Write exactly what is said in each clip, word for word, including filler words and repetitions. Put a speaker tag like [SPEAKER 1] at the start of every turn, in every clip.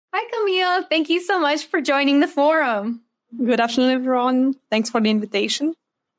[SPEAKER 1] Hi, Camille. Thank you so much for joining the forum.
[SPEAKER 2] Good afternoon, everyone. Thanks for the invitation.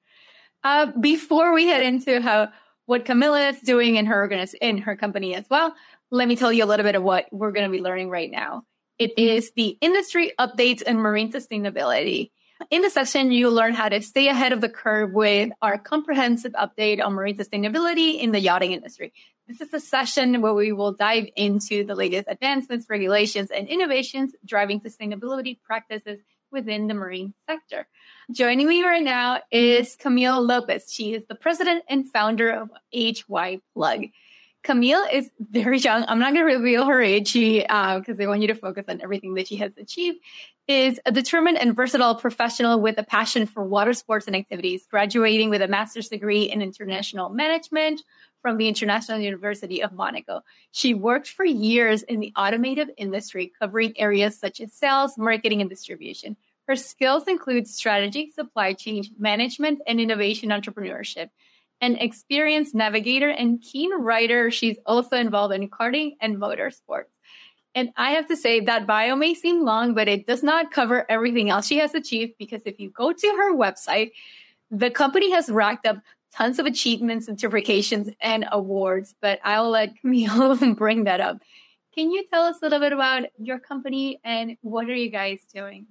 [SPEAKER 1] Uh, before we head into how what Camilla is doing in her organiz- in her company as well, let me tell you a little bit of what we're going to be learning right now. It is the industry updates and marine sustainability. In the session, you'll learn how to stay ahead of the curve with our comprehensive update on marine sustainability in the yachting industry. This is a session where we will dive into the latest advancements, regulations, and innovations driving sustainability practices within the marine sector. Joining me right now is Camille Lopez. She is the president and founder of H Y Plug. Camille is very young. I'm not going to reveal her age she, uh, because I want you to focus on everything that she has achieved. Is a determined and versatile professional with a passion for water sports and activities, graduating with a master's degree in international management from the International University of Monaco. She worked for years in the automotive industry, covering areas such as sales, marketing, and distribution. Her skills include strategy, supply chain management, and innovation entrepreneurship. An experienced navigator and keen writer, she's also involved in karting and motorsports. And I have to say that bio may seem long, but it does not cover everything else she has achieved, because if you go to her website, the company has racked up tons of achievements, certifications, and awards, but I'll let Camille bring that up. Can you tell us a little bit about your company and what are you guys doing?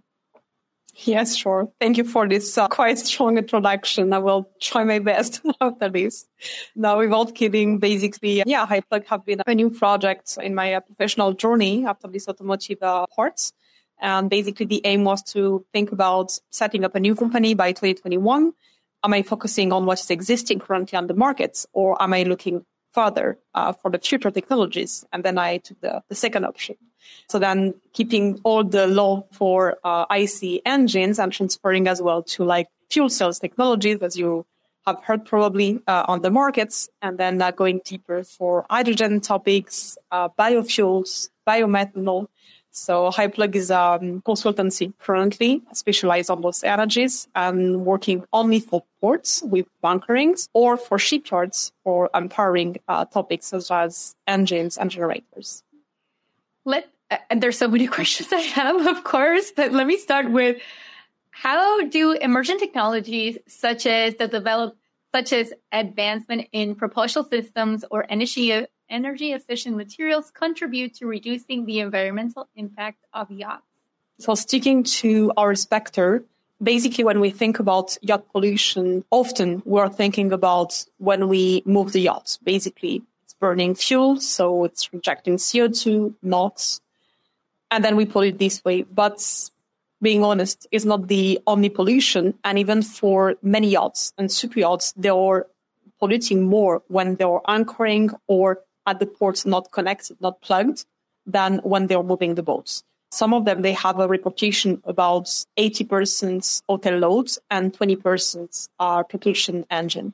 [SPEAKER 2] Yes, sure. Thank you for this uh, quite strong introduction. I will try my best after this. Now, without kidding, basically, yeah, H Y Plug have been a new project in my uh, professional journey after this automotive uh, parts. And basically, the aim was to think about setting up a new company by twenty twenty-one. Am I focusing on what is existing currently on the markets, or am I looking further uh, for the future technologies? And then I took the, the second option. So then keeping all the love for uh, I C E engines and transferring as well to like fuel cells technologies, as you have heard probably uh, on the markets, and then uh, going deeper for hydrogen topics, uh, biofuels, biomethanol. So H Y Plug is a um, consultancy currently specialized on those energies and working only for ports with bunkerings or for shipyards for empowering uh, topics such as engines and generators.
[SPEAKER 1] Let and there's so many questions I have, of course, but let me start with how do emerging technologies such as the develop, such as advancement in propulsion systems or energy energy efficient materials contribute to reducing the environmental impact of yachts?
[SPEAKER 2] So sticking to our sector, basically when we think about yacht pollution, often we're thinking about when we move the yacht. Basically, it's burning fuel, so it's rejecting C O two, NOx, and then we pollute this way. But being honest, it's not the only pollution. And even for many yachts and super yachts, they are polluting more when they're anchoring or at the ports not connected, not plugged, than when they're moving the boats. Some of them, they have a reputation about eighty percent hotel loads and twenty percent are propulsion engine.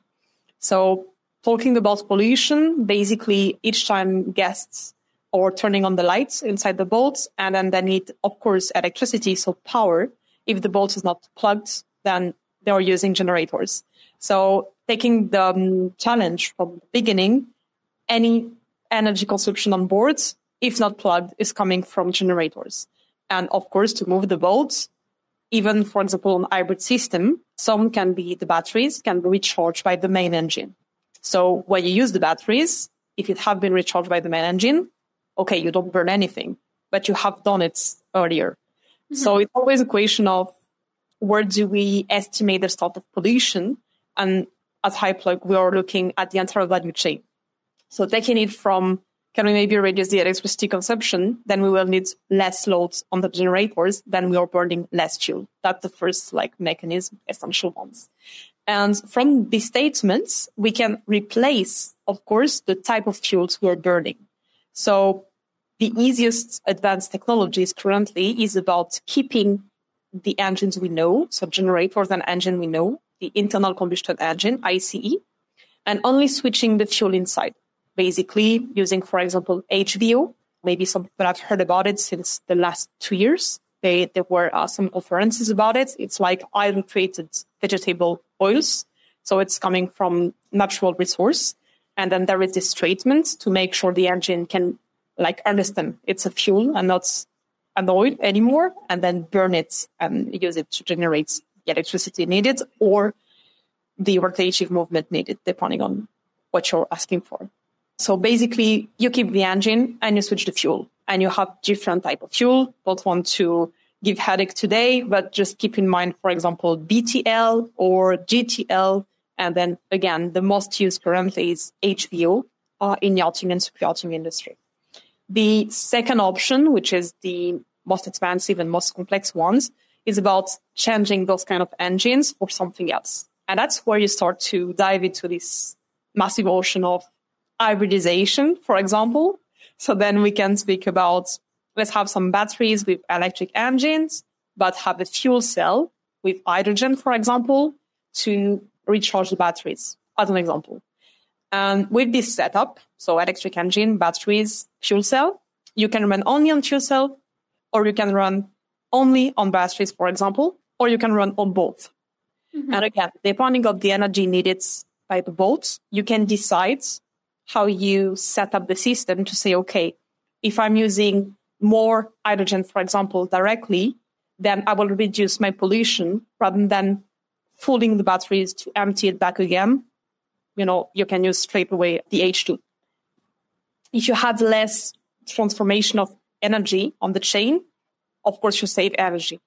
[SPEAKER 2] So talking about pollution, basically each time guests or turning on the lights inside the boats, and then they need, of course, electricity, so power. If the boat is not plugged, then they are using generators. So taking the um, challenge from the beginning, any energy consumption on board, if not plugged, is coming from generators. And of course, to move the boats, even, for example, an hybrid system, some can be the batteries can be recharged by the main engine. So when you use the batteries, if it have been recharged by the main engine, okay, you don't burn anything, but you have done it earlier. Mm-hmm. So it's always a question of where do we estimate the start of pollution? And at H Y Plug, we are looking at the entire value chain. So taking it from, can we maybe reduce the electricity consumption? Then we will need less loads on the generators. Then we are burning less fuel. That's the first like mechanism, essential ones. And from these statements, we can replace, of course, the type of fuels we are burning. So the easiest advanced technologies currently is about keeping the engines we know, so generators and engine we know, the internal combustion engine, I C E, and only switching the fuel inside. Basically using, for example, H V O. Maybe some people have heard about it since the last two years. They, there were uh, some conferences about it. It's like iron-treated vegetable oils. So it's coming from natural resource. And then there is this treatment to make sure the engine can like understand it's a fuel and not and oil anymore, and then burn it and use it to generate the electricity needed or the rotative movement needed, depending on what you're asking for. So basically, you keep the engine and you switch the fuel, and you have different type of fuel. Don't want to give headache today, but just keep in mind, for example, B T L or G T L. And then again, the most used currently is H V O uh, in yachting and superyachting industry. The second option, which is the most expensive and most complex ones, is about changing those kind of engines for something else. And that's where you start to dive into this massive ocean of hybridization, for example. So then we can speak about, let's have some batteries with electric engines, but have a fuel cell with hydrogen, for example, to recharge the batteries, as an example. And with this setup, so electric engine, batteries, fuel cell, you can run only on fuel cell, or you can run only on batteries, for example, or you can run on both. Mm-hmm. And again, depending on the energy needed by the boat, you can decide how you set up the system to say, okay, if I'm using more hydrogen, for example, directly, then I will reduce my pollution rather than filling the batteries to empty it back again. You know, you can use straight away the H two. If you have less transformation of energy on the chain, of course, you save energy.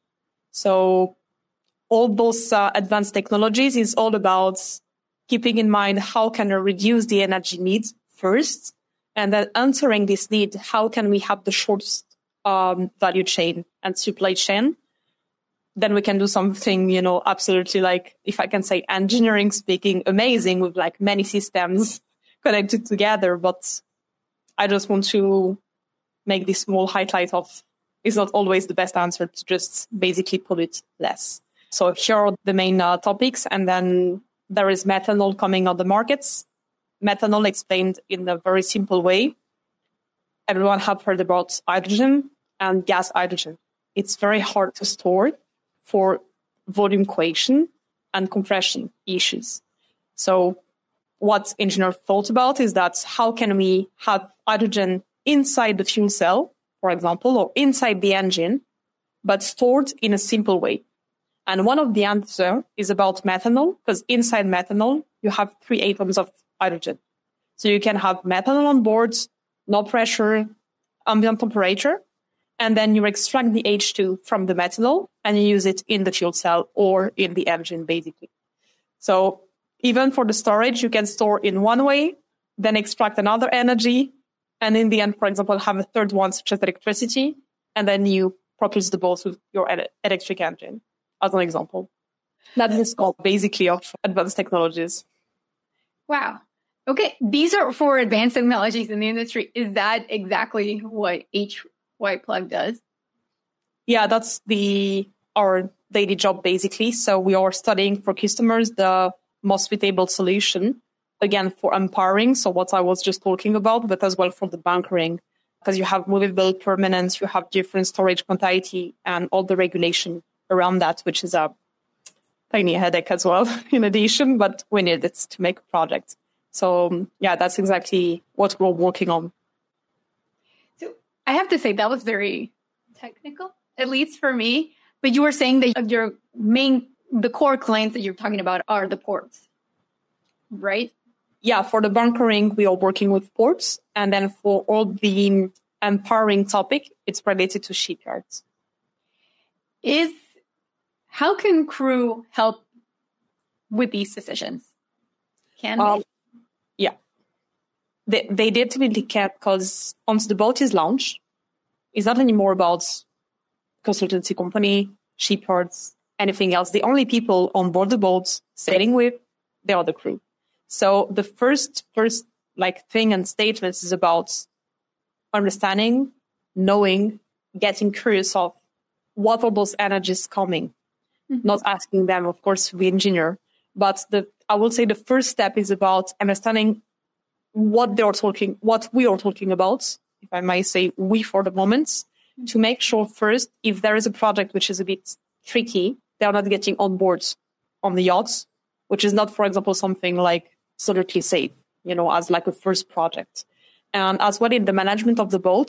[SPEAKER 2] So all those uh, advanced technologies is all about keeping in mind how can I reduce the energy needs first, and then answering this need, how can we have the shortest um, value chain and supply chain? Then we can do something, you know, absolutely like, if I can say engineering speaking, amazing with like many systems connected together. But I just want to make this small highlight of it's not always the best answer to just basically pollute less. So here are the main uh, topics. And then there is methanol coming on the markets. Methanol explained in a very simple way. Everyone have heard about hydrogen and gas hydrogen. It's very hard to store for volume equation and compression issues. So what engineers thought about is that how can we have hydrogen inside the fuel cell, for example, or inside the engine, but stored in a simple way. And one of the answers is about methanol, because inside methanol, you have three atoms of hydrogen. So you can have methanol on board, no pressure, ambient temperature, and then you extract the H two from the methanol and you use it in the fuel cell or in the engine, basically. So even for the storage, you can store in one way, then extract another energy, and in the end, for example, have a third one, such as electricity, and then you propulse the boat with your ele- electric engine, as an example. That is called basically of advanced technologies.
[SPEAKER 1] Wow. Okay. These are for advanced technologies in the industry. Is that exactly what H Y Plug does?
[SPEAKER 2] Yeah, that's the our daily job, basically. So we are studying for customers the most suitable solution, again, for empowering. So what I was just talking about, but as well for the bunkering, because you have movable permanence, you have different storage quantity and all the regulation around that, which is a tiny headache as well, in addition, but we need it to make a project. So yeah, that's exactly what we're working on.
[SPEAKER 1] So I have to say that was very technical, at least for me. But you were saying that your main, the core clients that you're talking about are the ports, right?
[SPEAKER 2] Yeah, for the bunkering, we are working with ports. And then for all the empowering topic, it's related to shipyards.
[SPEAKER 1] Is how can crew help with these decisions? Can
[SPEAKER 2] um,
[SPEAKER 1] they?
[SPEAKER 2] Yeah. They, they definitely can, because once the boat is launched, it's not anymore about consultancy company, shipyards, anything else. The only people on board the boats sailing with, they are the crew. So the first, first like thing and statement is about understanding, knowing, getting curious of what are those energies coming. Mm-hmm. Not asking them, of course, the engineer, but the I will say the first step is about understanding what they are talking, what we are talking about, if I might say we for the moment, mm-hmm. to make sure first, if there is a project which is a bit tricky, they are not getting on board on the yachts, which is not, for example, something like absolutely safe, you know, as like a first project. And as well in the management of the boats,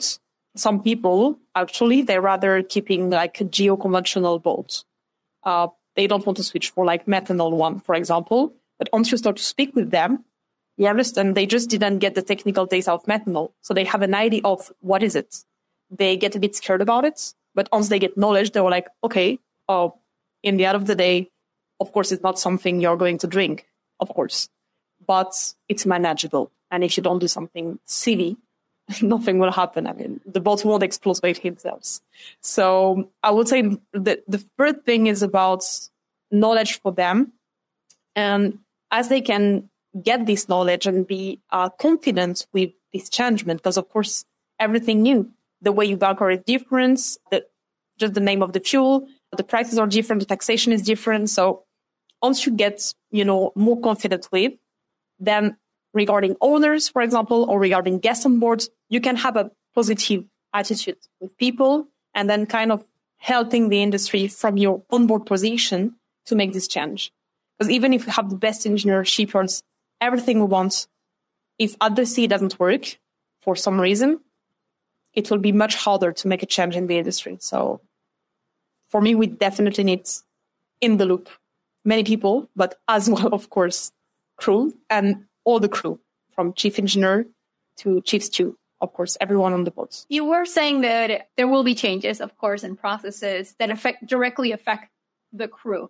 [SPEAKER 2] some people, actually, they're rather keeping like a geo-conventional boat. Uh, they don't want to switch for like methanol one, for example. But once you start to speak with them, you understand they just didn't get the technical data of methanol. So they have an idea of what is it. They get a bit scared about it. But once they get knowledge, they were like, okay, oh, in the end of the day, of course, it's not something you're going to drink, of course. But it's manageable. And if you don't do something silly, nothing will happen. I mean, the boat won't explode by themselves. So I would say that the first thing is about knowledge for them. And as they can get this knowledge and be uh, confident with this changement, because of course, everything new, the way you bunker is different, the, just the name of the fuel, the prices are different, the taxation is different. So once you get, you know, more confident with, then regarding owners, for example, or regarding guests on board, you can have a positive attitude with people and then kind of helping the industry from your onboard position to make this change. Because even if you have the best engineer, shipyards, everything we want, if at the sea doesn't work for some reason, it will be much harder to make a change in the industry. So for me, we definitely need in the loop many people, but as well, of course, crew and all the crew from chief engineer to chief stew, of course, everyone on the boat.
[SPEAKER 1] You were saying that there will be changes, of course, in processes that affect directly affect the crew.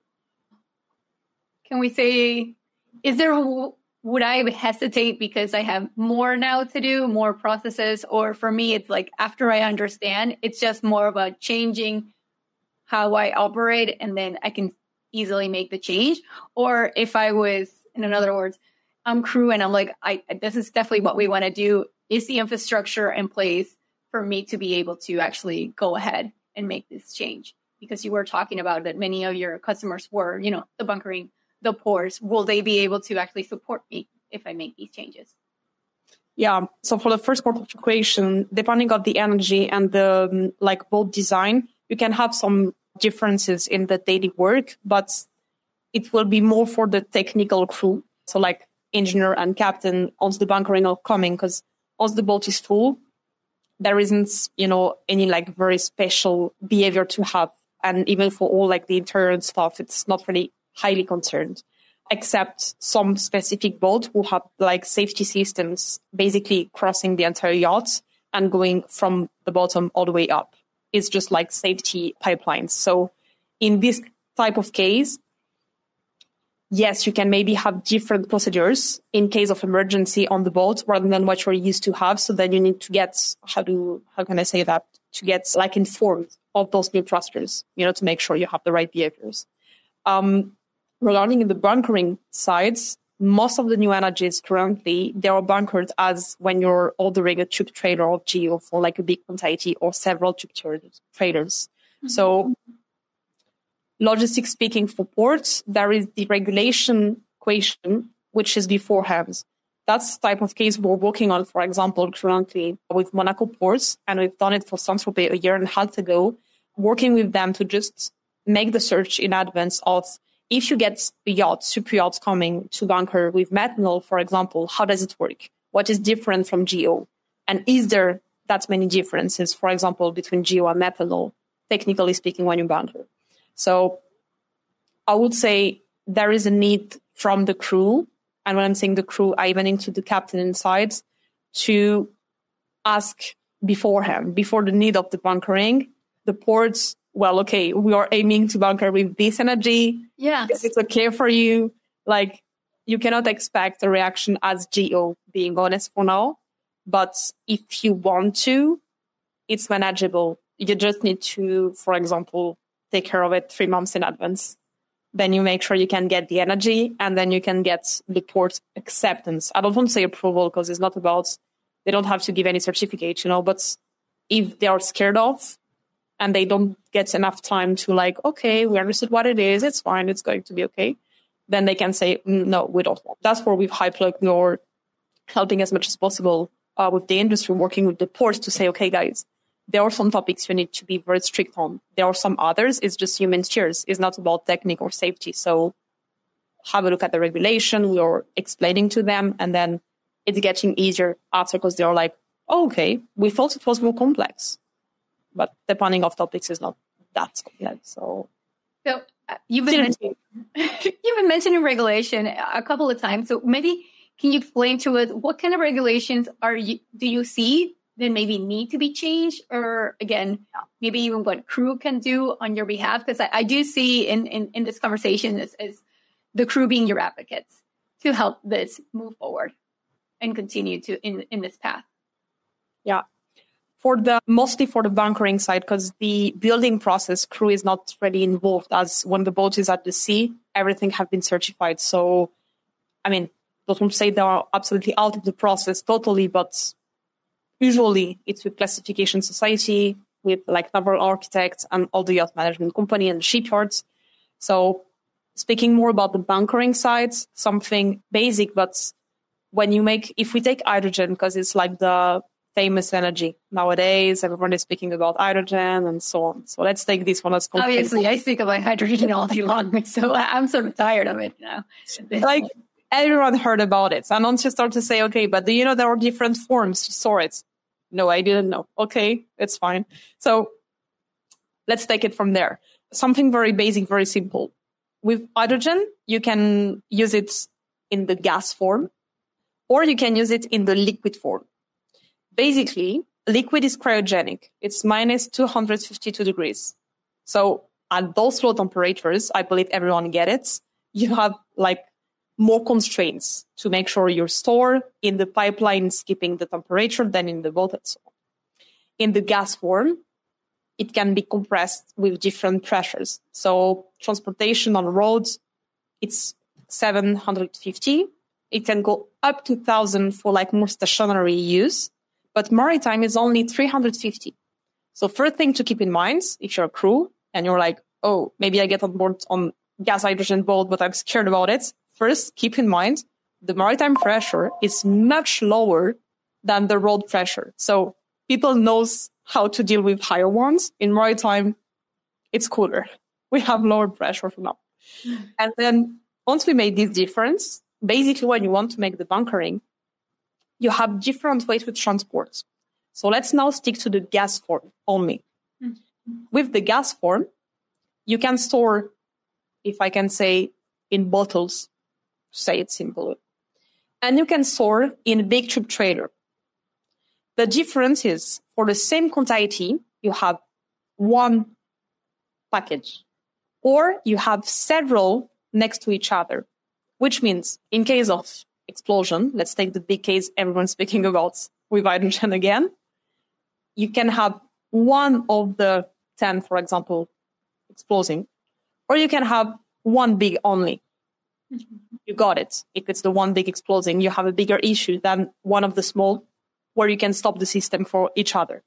[SPEAKER 1] Can we say, is there, would I hesitate because I have more now to do, more processes? Or for me, it's like after I understand, it's just more about changing how I operate and then I can easily make the change. Or if I was, in other words, I'm crew and I'm like, I this is definitely what we want to do. Is the infrastructure in place for me to be able to actually go ahead and make this change? Because you were talking about that many of your customers were, you know, the bunkering, the ports. Will they be able to actually support me if I make these changes?
[SPEAKER 2] Yeah. So for the first part of the equation, depending on the energy and the um, like boat design, you can have some differences in the daily work, but it will be more for the technical crew. So like engineer and captain, once the bunkering are coming, because once the boat is full, there isn't, you know, any like very special behavior to have. And even for all like the interior and stuff, it's not really highly concerned, except some specific boats who have like safety systems, basically crossing the entire yacht and going from the bottom all the way up. It's just like safety pipelines. So in this type of case, yes, you can maybe have different procedures in case of emergency on the boat rather than what you're used to have. So then you need to get, how do, how can I say that? To get like informed of those new procedures, you know, to make sure you have the right behaviors. Um, regarding the bunkering sides, most of the new energies currently, they are bunkered as when you're ordering a tube trailer or geo for like a big quantity or several tube trailers. Mm-hmm. So logistics speaking for ports, there is the regulation question, which is beforehand. That's the type of case we're working on, for example, currently with Monaco Ports, and we've done it for Saint-Tropez a year and a half ago, working with them to just make the search in advance of if you get a yacht, super yachts coming to bunker with methanol, for example, how does it work? What is different from G O? And is there that many differences, for example, between G O and methanol, technically speaking, when you bunker? So I would say there is a need from the crew, and when I'm saying the crew, I even include the captain inside, to ask beforehand, before the need of the bunkering, the ports, well, okay, we are aiming to bunker with this energy.
[SPEAKER 1] Yeah.
[SPEAKER 2] If it's okay for you. Like, you cannot expect a reaction as G O, being honest for now. But if you want to, it's manageable. You just need to, for example, take care of it three months in advance. Then you make sure you can get the energy, and then you can get the port acceptance. I don't want to say approval because it's not about, they don't have to give any certificate, you know, but if they are scared of and they don't get enough time to like, okay, we understood what it is, it's fine, it's going to be okay, then they can say, no, we don't want. That's where with Hyplug, we're helping as much as possible uh, with the industry, working with the ports to say, okay, guys, there are some topics you need to be very strict on. There are some others. It's just human steers. It's not about technique or safety. So have a look at the regulation. We are explaining to them. And then it's getting easier after because they're like, Okay, we thought it was more complex, but depending of topics is not that complex. So,
[SPEAKER 1] so uh, you've been mentioning, you've been mentioning regulation a couple of times. So maybe can you explain to us what kind of regulations are you do you see that maybe need to be changed, or again, maybe even what Crew can do on your behalf? Because I, I do see in, in, in this conversation as, as the Crew being your advocates to help this move forward and continue to in, in this path.
[SPEAKER 2] Yeah, for the mostly for the bunkering side, because the building process, Crew is not really involved, as when the boat is at the sea, everything have been certified. So, I mean, don't say they are absolutely out of the process totally, but usually it's with classification society, with like naval architects and all the yacht management company and shipyards. So speaking more about the bunkering side, something basic, but when you make, if we take hydrogen, because it's like the famous energy nowadays, everyone is speaking about hydrogen and so on. So let's take this one as complete.
[SPEAKER 1] Obviously, I speak about hydrogen all day long, so I'm sort of tired of it now.
[SPEAKER 2] Like everyone heard about it. And once you start to say, okay, but do you know there are different forms to store it? No, I didn't know. Okay, it's fine. So let's take it from there. Something very basic, very simple. With hydrogen, you can use it in the gas form, or you can use it in the liquid form. Basically, liquid is cryogenic. It's minus two hundred fifty-two degrees. So at those low temperatures, I believe everyone get it. You have like more constraints to make sure your store in the pipeline is keeping the temperature than in the boat and so on. In the gas form, it can be compressed with different pressures. So transportation on roads, it's seven hundred fifty. It can go up to one thousand for like more stationary use, but maritime is only three hundred fifty. So first thing to keep in mind, if you're a crew and you're like, oh, maybe I get on board on gas hydrogen boat, but I'm scared about it. First, keep in mind, the maritime pressure is much lower than the road pressure. So people knows how to deal with higher ones. In maritime, it's cooler. We have lower pressure for now. Mm. And then once we made this difference, basically when you want to make the bunkering, you have different ways with transport. So let's now stick to the gas form only. Mm. With the gas form, you can store, if I can say, in bottles, to say it simply. And you can store in a big tube trailer. The difference is, for the same quantity, you have one package, or you have several next to each other, which means in case of explosion, let's take the big case everyone's speaking about with hydrogen again, you can have one of the ten, for example, exploding, or you can have one big only. You got it. If it's the one big exploding, you have a bigger issue than one of the small, where you can stop the system for each other.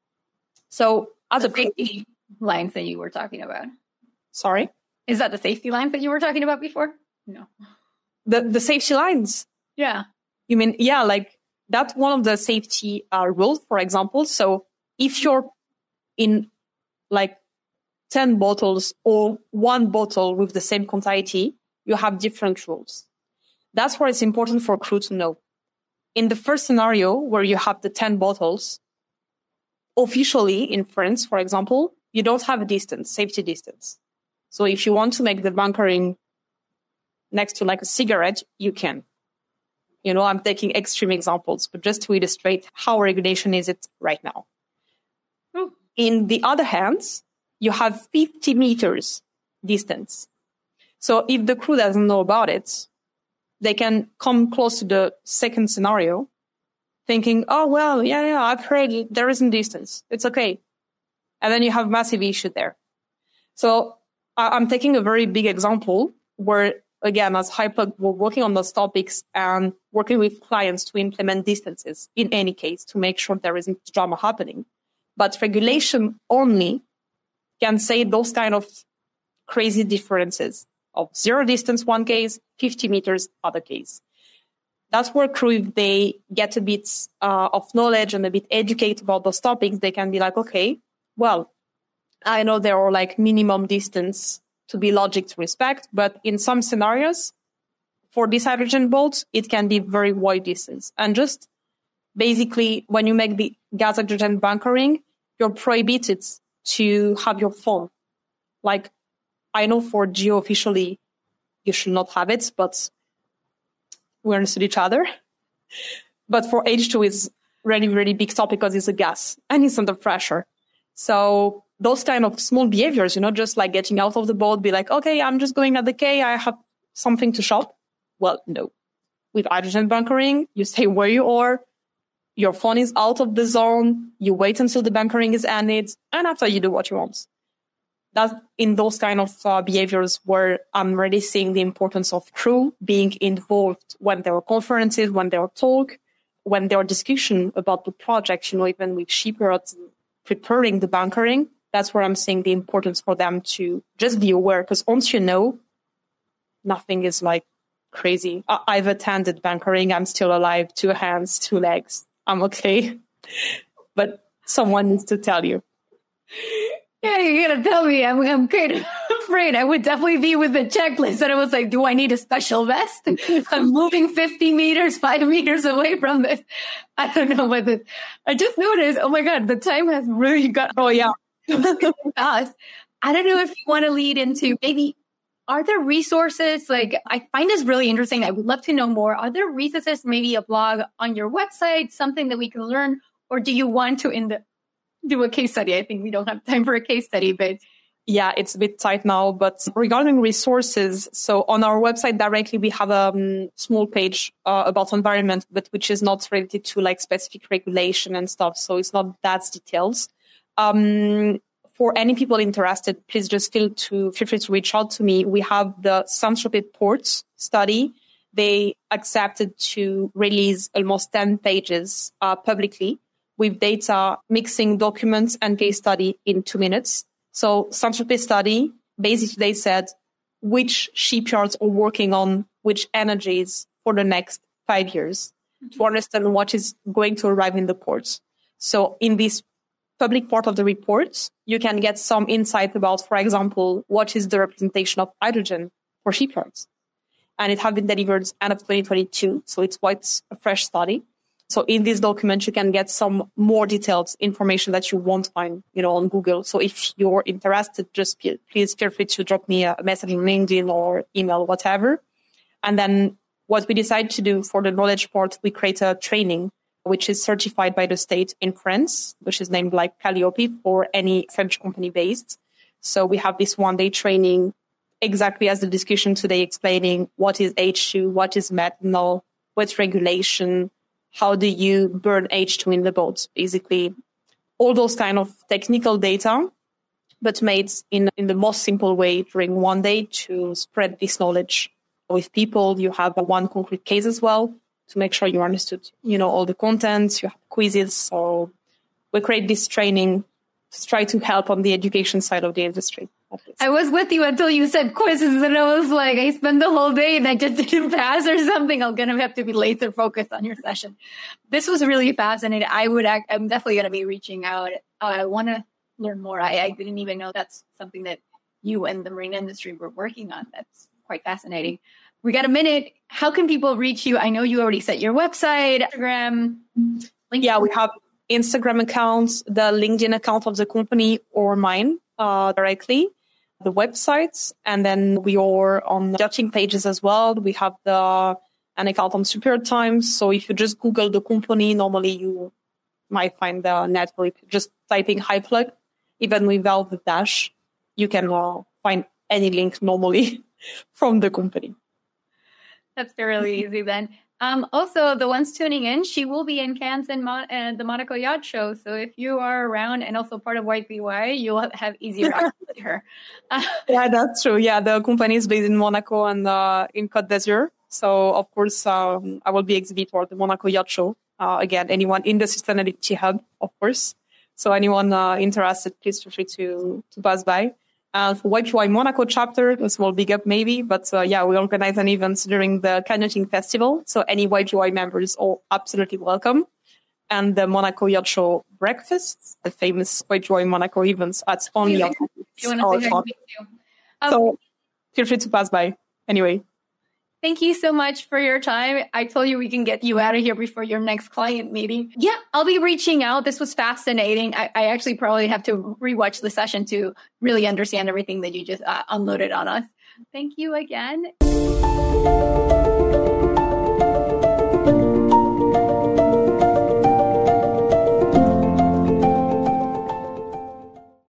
[SPEAKER 2] So as
[SPEAKER 1] the
[SPEAKER 2] a
[SPEAKER 1] safety lines that you were talking about.
[SPEAKER 2] Sorry?
[SPEAKER 1] Is that the safety lines that you were talking about before? No.
[SPEAKER 2] The the safety lines?
[SPEAKER 1] Yeah.
[SPEAKER 2] You mean, yeah, like that's one of the safety uh, rules, for example. So if you're in like ten bottles or one bottle with the same quantity, you have different rules. That's why it's important for crew to know. In the first scenario where you have the ten bottles, officially in France, for example, you don't have a distance, safety distance. So if you want to make the bunkering next to like a cigarette, you can. You know, I'm taking extreme examples, but just to illustrate how regulation is it right now. Oh. In the other hand, you have fifty meters distance. So if the crew doesn't know about it, they can come close to the second scenario thinking, oh, well, yeah, yeah, I've heard it. There isn't distance. It's okay. And then you have massive issue there. So I'm taking a very big example where, again, as HiPlug, we're working on those topics and working with clients to implement distances in any case to make sure there isn't drama happening. But regulation only can say those kind of crazy differences of zero distance one case, fifty meters other case. That's where crew, if they get a bit uh, of knowledge and a bit educated about those topics, they can be like, okay, well, I know there are like minimum distance to be logic to respect, but in some scenarios, for these hydrogen boats, it can be very wide distance. And just basically, when you make the gas hydrogen bunkering, you're prohibited to have your phone. Like, I know for Geo officially, you should not have it, but we understood each other. But for H two, it's really, really big topic because it's a gas and it's under pressure. So those kind of small behaviors, you know, just like getting out of the boat, be like, okay, I'm just going at the quay. I have something to shop. Well, no. With hydrogen bunkering, you stay where you are. Your phone is out of the zone. You wait until the bunkering is ended. And after you do what you want. That's in those kind of uh, behaviors where I'm really seeing the importance of crew being involved when there are conferences, when there are talk, when there are discussion about the project, you know, even with shipyards preparing the bunkering. That's where I'm seeing the importance for them to just be aware. Because once you know, nothing is like crazy. I- I've attended bunkering. I'm still alive. Two hands, two legs. I'm okay. But someone needs to tell you.
[SPEAKER 1] Yeah, you're going to tell me. I'm, I'm kind of afraid. I would definitely be with the checklist. And I was like, do I need a special vest? I'm moving fifty meters, five meters away from this. I don't know what this. I just noticed, oh my God, the time has really got
[SPEAKER 2] Oh, yeah.
[SPEAKER 1] fast. I don't know if you want to lead into maybe, are there resources? Like, I find this really interesting. I would love to know more. Are there resources, maybe a blog on your website, something that we can learn? Or do you want to in the do a case study? I think we don't have time for a case study, but
[SPEAKER 2] yeah, it's a bit tight now. But regarding resources, so on our website directly, we have a um, small page uh, about environment, but which is not related to like specific regulation and stuff. So it's not that detailed. Um, for any people interested, please just feel to feel free to reach out to me. We have the Saint-Tropez Ports study. They accepted to release almost ten pages uh, publicly, with data, mixing documents and case study in two minutes. So Saint-Tropez study, basically they said which shipyards are working on which energies for the next five years mm-hmm. to understand what is going to arrive in the ports. So in this public part of the report, you can get some insight about, for example, what is the representation of hydrogen for shipyards. And it has been delivered end of twenty twenty-two. So it's quite a fresh study. So in this document, you can get some more detailed information that you won't find, you know, on Google. So if you're interested, just please feel free to drop me a message on LinkedIn or email, whatever. And then what we decide to do for the knowledge part, we create a training, which is certified by the state in France, which is named like Calliope for any French company based. So we have this one day training exactly as the discussion today, explaining what is H two, what is methanol, what's regulation, how do you burn H two in the boats? Basically, all those kind of technical data, but made in, in the most simple way during one day to spread this knowledge with people. You have a one concrete case as well to make sure you understood, you know, all the content. You have quizzes. So we create this training to try to help on the education side of the industry.
[SPEAKER 1] I was with you until you said quizzes, and I was like, I spent the whole day and I just didn't pass or something. I'm going to have to be laser focused on your session. This was really fascinating. I would, act, I'm definitely going to be reaching out. Uh, I want to learn more. I, I didn't even know that's something that you and the marine industry were working on. That's quite fascinating. We got a minute. How can people reach you? I know you already set your website, Instagram.
[SPEAKER 2] LinkedIn. Yeah, we have Instagram accounts, the LinkedIn account of the company or mine uh, directly. The websites, and then we are on yachting pages as well. We have the an account on Super Times. So if you just Google the company, normally you might find the network. Just typing HiPlug, even without the dash, you can uh, find any link normally from the company.
[SPEAKER 1] That's really easy then. Um, also, the ones tuning in, she will be in Cannes and Mon- uh, the Monaco Yacht Show. So if you are around and also part of Y P Y, you'll have easier access to her. Uh,
[SPEAKER 2] yeah, that's true. Yeah, the company is based in Monaco and uh, in Côte d'Azur. So, of course, um, I will be exhibitor at the Monaco Yacht Show. Uh, again, anyone in the Sustainability Hub, of course. So anyone uh, interested, please feel free to, to pass by. Uh, for Y P Y Monaco chapter, a small big up maybe, but uh, yeah, we organize an event during the Canoting Festival. So any Y P Y members are absolutely welcome. And the Monaco Yacht Show breakfast, the famous Y P Y Monaco events at only
[SPEAKER 1] you, you want to say
[SPEAKER 2] um, So feel free to pass by. Anyway.
[SPEAKER 1] Thank you so much for your time. I told you we can get you out of here before your next client meeting. Yeah, I'll be reaching out. This was fascinating. I, I actually probably have to rewatch the session to really understand everything that you just uh, unloaded on us. Thank you again.